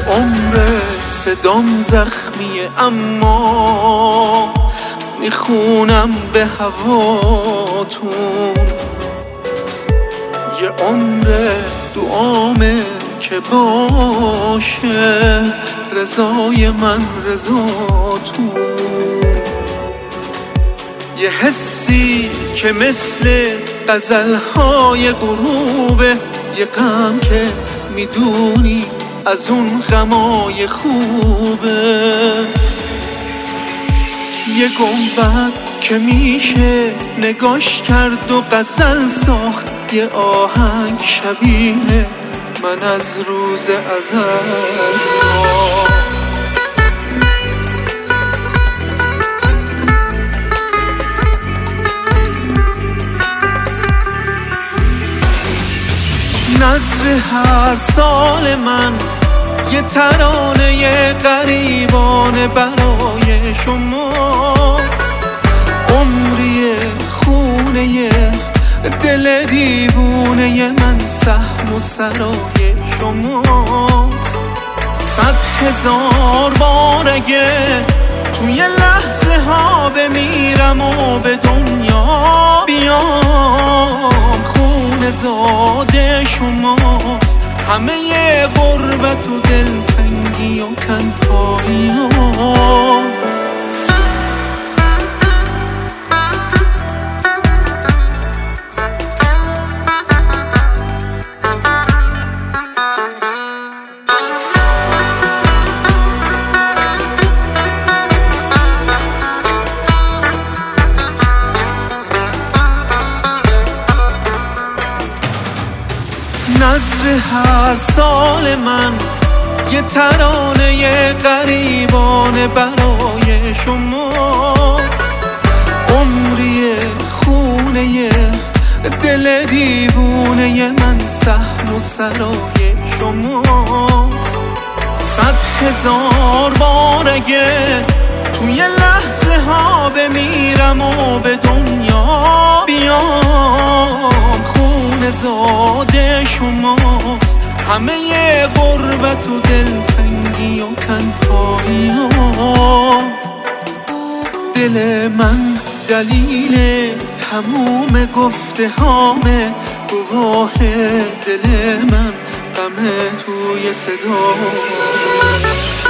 عمر صدام زخمیه اما میخونم به هواتون. یه عمر دعامه که باشه رضای من رضاتون. یه حسی که مثل غزلهای غروبه، یه غم که میدونی از اون غمای خوبه. یه گنبد که میشه نگاش کرد و غزل ساخت، یه آهنگ شبیه من از روز ازل ساخت. نظر هر سال من یه ترانه غریبانه برای شماست. عمری خونه دل دیوونه من سهم و سرای شماست. 100,000 بار اگه توی لحظه ها بمیرم و به دنیا بیام، خون زاده شماست. همه غربت و دلتنگی و تنهایی نظر هر سال من یه ترانه غریبانه برای شماست. عمری خونه دل دیوونه من سهم و سرای شماست. 100,000 بار اگه توی لحظه ها بمیرم و به دنیا بیام، خون زاده شماست. همه غربت و دلتنگی و تنهایی دل من دلیل تموم گفته هامه، گواه دل من غم توی صدا.